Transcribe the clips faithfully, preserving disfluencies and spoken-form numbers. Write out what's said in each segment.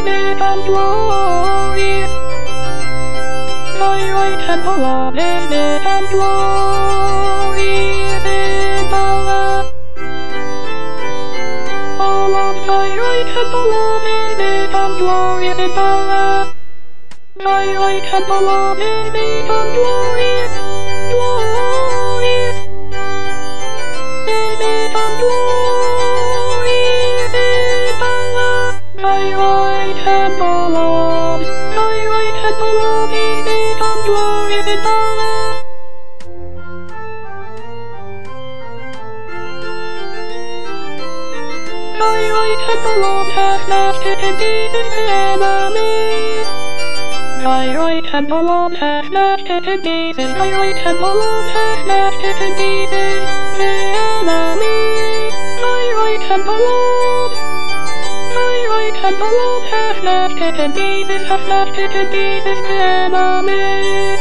become glorious. Thyroid temple of his become glorious in power. All of thyroid temple of his become glorious in power. Thyroid temple of his become glorious, glorious. His become glorious in power. Thyroid temple of, thyroid temple of his become glorious in power. Thyroid temple of has smashed it in pieces to enemies. Thyroid temple of has smashed it in pieces. Thyroid temple of has smashed it in pieces to enemies. Thyroid temple of, thyroid temple of has smashed it in pieces. Has smashed it in pieces to enemies.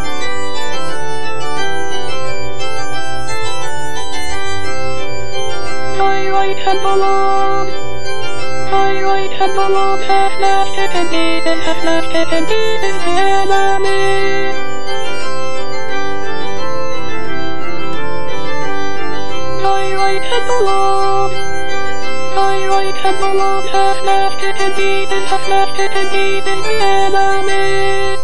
Thyroid temple of, thyroid temple of has smashed it in pieces. Has smashed it in pieces to enemies. Thyroid temple of, thyroid temple of has smashed it in pieces. Has smashed it in pieces to enemies.